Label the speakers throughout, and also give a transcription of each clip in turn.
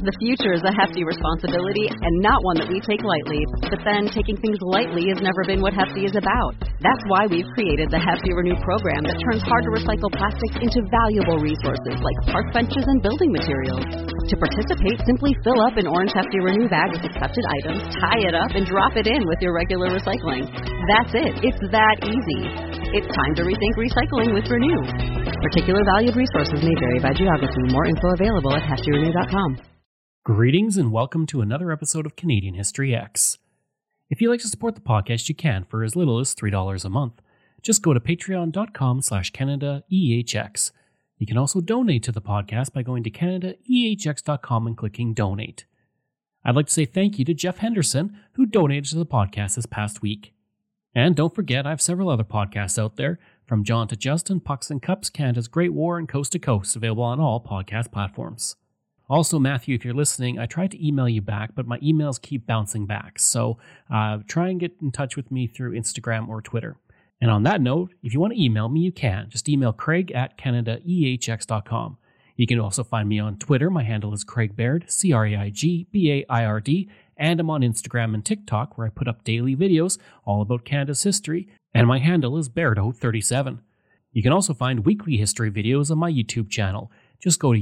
Speaker 1: The future is a hefty responsibility and not one that we take lightly. But then, taking things lightly has never been what Hefty is about. That's why we've created the Hefty Renew program that turns hard-to-recycle plastics into valuable resources like park benches and building materials. To participate, simply fill up an orange Hefty Renew bag with accepted items, tie it up, and drop it in with your regular recycling. That's it. It's that easy. It's time to rethink recycling with Renew. Particular valued resources may vary by geography. More info available at heftyrenew.com.
Speaker 2: Greetings and welcome to another episode of Canadian History X. If you'd like to support the podcast, you can for as little as $3 a month. Just go to patreon.com/CanadaEHX. You can also donate to the podcast by going to CanadaEHX.com and clicking Donate. I'd like to say thank you to Jeff Henderson, who donated to the podcast this past week. And don't forget, I have several other podcasts out there, from John to Justin, Pucks and Cups, Canada's Great War, and Coast to Coast, available on all podcast platforms. Also, Matthew, if you're listening, I tried to email you back, but my emails keep bouncing back, so try and get in touch with me through Instagram or Twitter. And on that note, if you want to email me, you can. Just email craig@CanadaEHX.com. You can also find me on Twitter. My handle is Craig Baird, CraigBaird, and I'm on Instagram and TikTok, where I put up daily videos all about Canada's history, and my handle is Bairdo37. You can also find weekly history videos on my YouTube channel. Just go to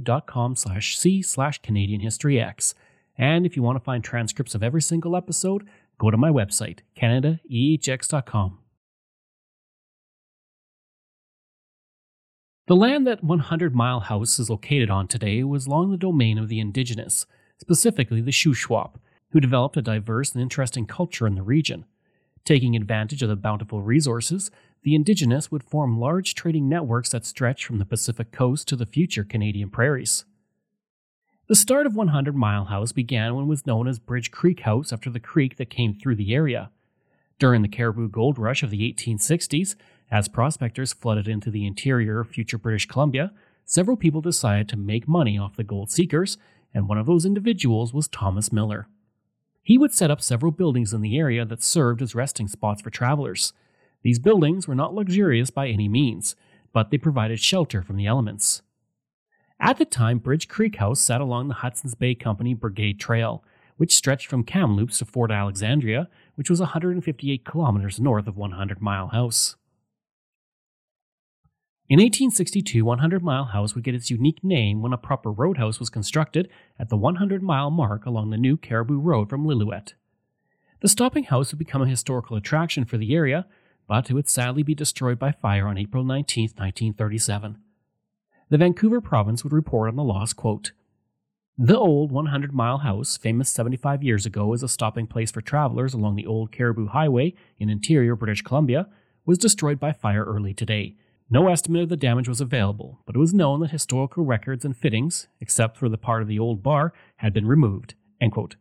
Speaker 2: youtube.com/c/CanadianHistoryX. And if you want to find transcripts of every single episode, go to my website, CanadaEHX.com. The land that 100 Mile House is located on today was long the domain of the Indigenous, specifically the Shuswap, who developed a diverse and interesting culture in the region. Taking advantage of the bountiful resources, the Indigenous would form large trading networks that stretched from the Pacific coast to the future Canadian prairies. The start of 100 Mile House began when it was known as Bridge Creek House after the creek that came through the area. During the Cariboo Gold Rush of the 1860s, as prospectors flooded into the interior of future British Columbia, several people decided to make money off the gold seekers, and one of those individuals was Thomas Miller. He would set up several buildings in the area that served as resting spots for travelers. These buildings were not luxurious by any means, but they provided shelter from the elements. At the time, Bridge Creek House sat along the Hudson's Bay Company Brigade Trail, which stretched from Kamloops to Fort Alexandria, which was 158 kilometers north of 100 Mile House. In 1862, 100 Mile House would get its unique name when a proper roadhouse was constructed at the 100-mile mark along the new Cariboo Road from Lillooet. The stopping house would become a historical attraction for the area, but it would sadly be destroyed by fire on April 19, 1937. The Vancouver province would report on the loss, quote, "The old 100 Mile House, famous 75 years ago as a stopping place for travelers along the old Cariboo Highway in interior British Columbia, was destroyed by fire early today. No estimate of the damage was available, but it was known that historical records and fittings, except for the part of the old bar, had been removed." End quote.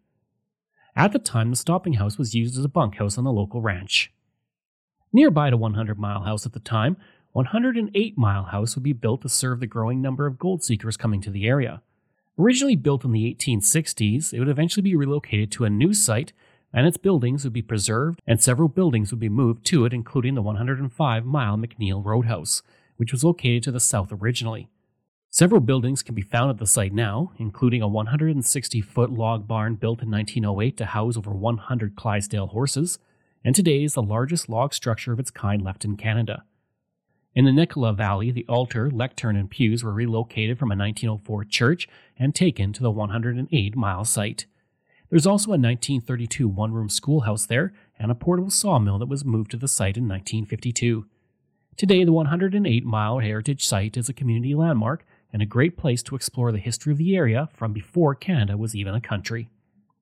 Speaker 2: At the time, the stopping house was used as a bunkhouse on the local ranch. Nearby to 100 Mile House at the time, 108 Mile House would be built to serve the growing number of gold seekers coming to the area. Originally built in the 1860s, it would eventually be relocated to a new site, and its buildings would be preserved, and several buildings would be moved to it, including the 105-mile McNeil Roadhouse, which was located to the south originally. Several buildings can be found at the site now, including a 160-foot log barn built in 1908 to house over 100 Clydesdale horses, and today is the largest log structure of its kind left in Canada. In the Nicola Valley, the altar, lectern, and pews were relocated from a 1904 church and taken to the 108-mile site. There's also a 1932 one-room schoolhouse there and a portable sawmill that was moved to the site in 1952. Today, the 108-mile heritage site is a community landmark and a great place to explore the history of the area from before Canada was even a country.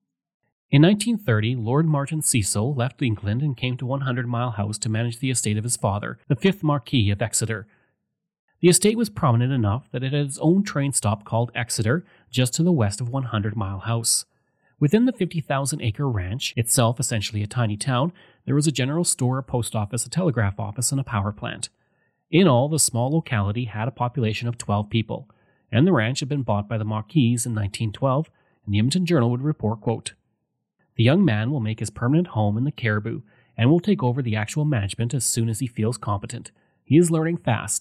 Speaker 2: In 1930, Lord Martin Cecil left England and came to 100 Mile House to manage the estate of his father, the 5th Marquis of Exeter. The estate was prominent enough that it had its own train stop called Exeter, just to the west of 100 Mile House. Within the 50,000-acre ranch, itself essentially a tiny town, there was a general store, a post office, a telegraph office, and a power plant. In all, the small locality had a population of 12 people, and the ranch had been bought by the Marquis in 1912, and the Edmonton Journal would report, quote, "The young man will make his permanent home in the Cariboo and will take over the actual management as soon as he feels competent. He is learning fast.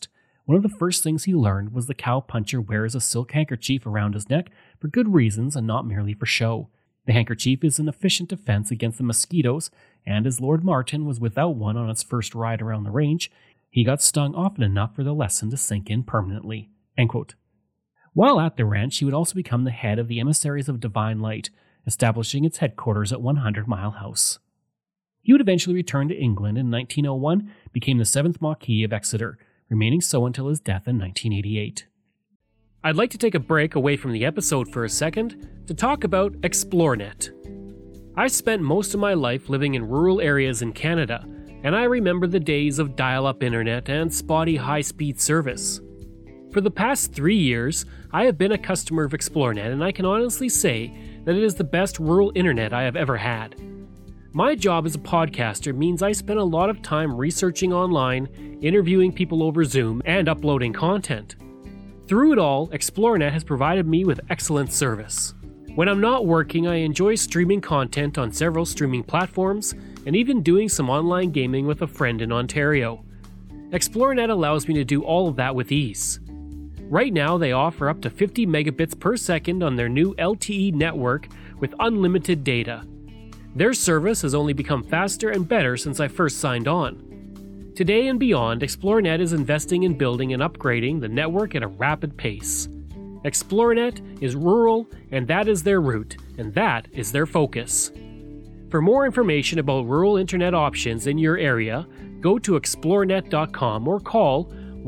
Speaker 2: One of the first things he learned was the cowpuncher wears a silk handkerchief around his neck for good reasons and not merely for show. The handkerchief is an efficient defense against the mosquitoes, and as Lord Martin was without one on his first ride around the range, he got stung often enough for the lesson to sink in permanently." End quote. While at the ranch, he would also become the head of the Emissaries of Divine Light, establishing its headquarters at 100 Mile House. He would eventually return to England in 1901, became the 7th Marquis of Exeter, remaining so until his death in 1988. I'd like to take a break away from the episode for a second to talk about ExploreNet. I spent most of my life living in rural areas in Canada, and I remember the days of dial-up internet and spotty high-speed service. For the past 3 years, I have been a customer of ExploreNet, and I can honestly say that it is the best rural internet I have ever had. My job as a podcaster means I spend a lot of time researching online, interviewing people over Zoom, and uploading content. Through it all, ExploreNet has provided me with excellent service. When I'm not working, I enjoy streaming content on several streaming platforms, and even doing some online gaming with a friend in Ontario. ExploreNet allows me to do all of that with ease. Right now, they offer up to 50 megabits per second on their new LTE network with unlimited data. Their service has only become faster and better since I first signed on. Today and beyond, ExploreNet is investing in building and upgrading the network at a rapid pace. ExploreNet is rural, and that is their route, and that is their focus. For more information about rural internet options in your area, go to explorenet.com or call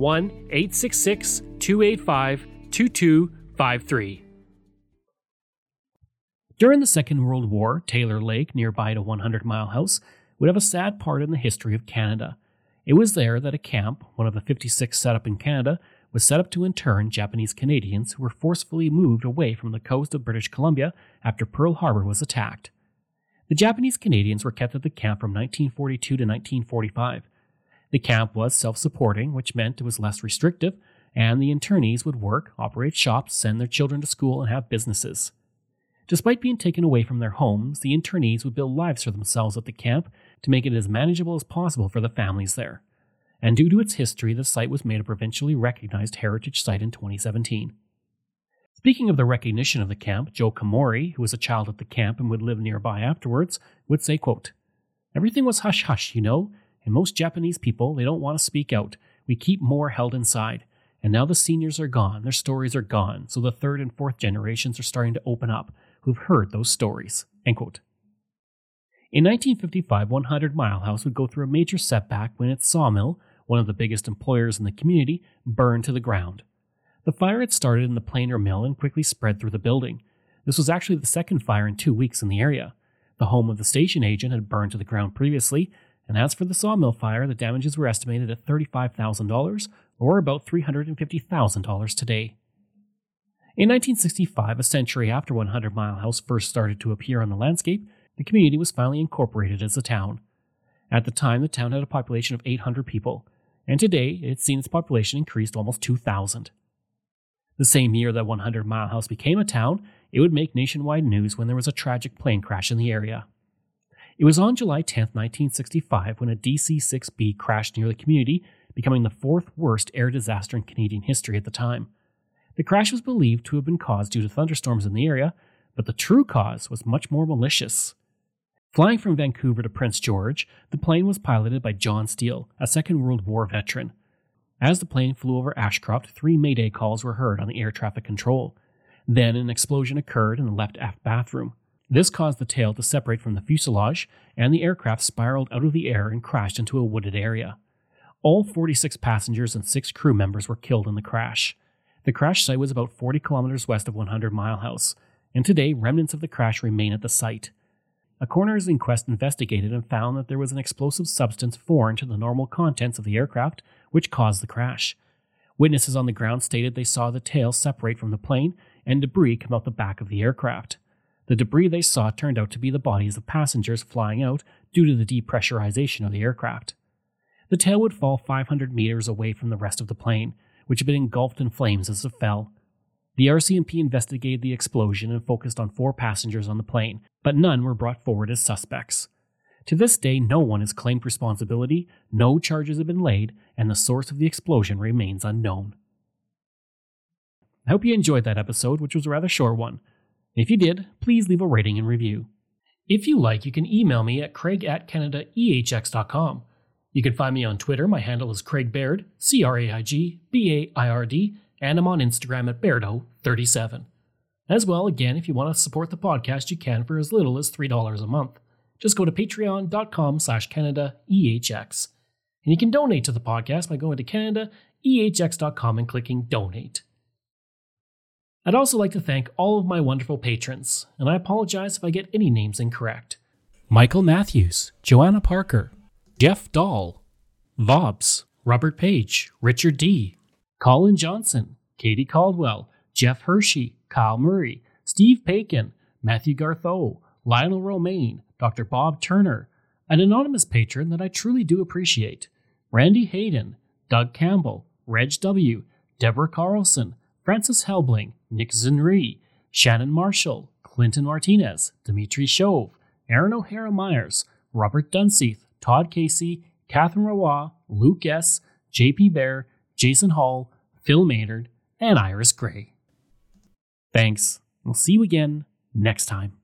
Speaker 2: 1-866-285-2253. During the Second World War, Taylor Lake, nearby to 100 Mile House, would have a sad part in the history of Canada. It was there that a camp, one of the 56 set up in Canada, was set up to intern Japanese Canadians who were forcefully moved away from the coast of British Columbia after Pearl Harbor was attacked. The Japanese Canadians were kept at the camp from 1942 to 1945. The camp was self-supporting, which meant it was less restrictive, and the internees would work, operate shops, send their children to school, and have businesses. Despite being taken away from their homes, the internees would build lives for themselves at the camp to make it as manageable as possible for the families there. And due to its history, the site was made a provincially recognized heritage site in 2017. Speaking of the recognition of the camp, Joe Kamori, who was a child at the camp and would live nearby afterwards, would say, quote, "Everything was hush-hush, you know, and most Japanese people, they don't want to speak out. We keep more held inside. And now the seniors are gone, their stories are gone, so the 3rd and 4th generations are starting to open up, who've heard those stories." End quote. In 1955, 100 Mile House would go through a major setback when its sawmill, one of the biggest employers in the community, burned to the ground. The fire had started in the planer mill and quickly spread through the building. This was actually the second fire in 2 weeks in the area. The home of the station agent had burned to the ground previously, and as for the sawmill fire, the damages were estimated at $35,000, or about $350,000 today. In 1965, a century after 100 Mile House first started to appear on the landscape, the community was finally incorporated as a town. At the time, the town had a population of 800 people, and today it's seen its population increase to almost 2,000. The same year that 100 Mile House became a town, it would make nationwide news when there was a tragic plane crash in the area. It was on July 10, 1965, when a DC-6B crashed near the community, becoming the 4th worst air disaster in Canadian history at the time. The crash was believed to have been caused due to thunderstorms in the area, but the true cause was much more malicious. Flying from Vancouver to Prince George, the plane was piloted by John Steele, a Second World War veteran. As the plane flew over Ashcroft, 3 Mayday calls were heard on the air traffic control. Then an explosion occurred in the left aft bathroom. This caused the tail to separate from the fuselage, and the aircraft spiraled out of the air and crashed into a wooded area. All 46 passengers and 6 crew members were killed in the crash. The crash site was about 40 kilometers west of 100 Mile House, and today remnants of the crash remain at the site. A coroner's inquest investigated and found that there was an explosive substance foreign to the normal contents of the aircraft, which caused the crash. Witnesses on the ground stated they saw the tail separate from the plane and debris come out the back of the aircraft. The debris they saw turned out to be the bodies of passengers flying out due to the depressurization of the aircraft. The tail would fall 500 meters away from the rest of the plane, which had been engulfed in flames as it fell. The RCMP investigated the explosion and focused on 4 passengers on the plane, but none were brought forward as suspects. To this day, no one has claimed responsibility, no charges have been laid, and the source of the explosion remains unknown. I hope you enjoyed that episode, which was a rather short one. If you did, please leave a rating and review. If you like, you can email me at craig@canadaehx.com. You can find me on Twitter. My handle is Craig Baird, CraigBaird, and I'm on Instagram at Bairdo37. As well, again, if you want to support the podcast, you can for as little as $3 a month. Just go to patreon.com/CanadaEHX. And you can donate to the podcast by going to CanadaEHX.com and clicking Donate. I'd also like to thank all of my wonderful patrons, and I apologize if I get any names incorrect. Michael Matthews, Joanna Parker, Jeff Dahl, Vobs, Robert Page, Richard D., Colin Johnson, Katie Caldwell, Jeff Hershey, Kyle Murray, Steve Pakin, Matthew Gartho, Lionel Romaine, Dr. Bob Turner, an anonymous patron that I truly do appreciate, Randy Hayden, Doug Campbell, Reg W., Deborah Carlson, Francis Helbling, Nick Zinri, Shannon Marshall, Clinton Martinez, Dimitri Shove, Aaron O'Hara Myers, Robert Dunseith, Todd Casey, Catherine Roy, Luke S., JP Bear, Jason Hall, Phil Maynard, and Iris Gray. Thanks. We'll see you again next time.